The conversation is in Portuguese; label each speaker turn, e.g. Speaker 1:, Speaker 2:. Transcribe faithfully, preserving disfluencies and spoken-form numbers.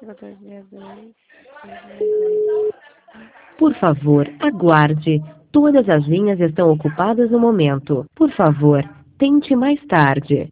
Speaker 1: para dia dois, dia
Speaker 2: Por favor, aguarde. Todas as linhas estão ocupadas no momento. Por favor, tente mais tarde.